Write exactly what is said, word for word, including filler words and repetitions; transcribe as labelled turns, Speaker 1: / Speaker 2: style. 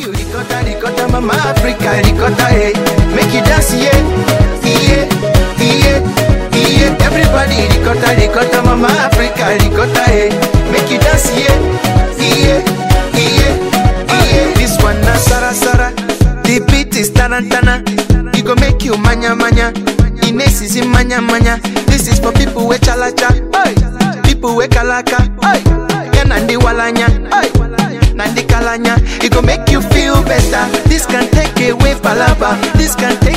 Speaker 1: you ricotta, ricotta, mama Africa, ricotta, hey. Make you dance, yeah, yeah, yeah, yeah. Everybody ricotta, ricotta, mama Africa, ricotta, hey. Make you dance, yeah, yeah, yeah, yeah. This one na Sara Sara, the beat is tarantana. You go make you manya manya. Ines is in manya manya. This is for people with chalacha, hey. People with kalaka, hey. Yeah, nandi walanya, hey. Nandi kalanya. It go make you feel better. This can take away palaba. This can take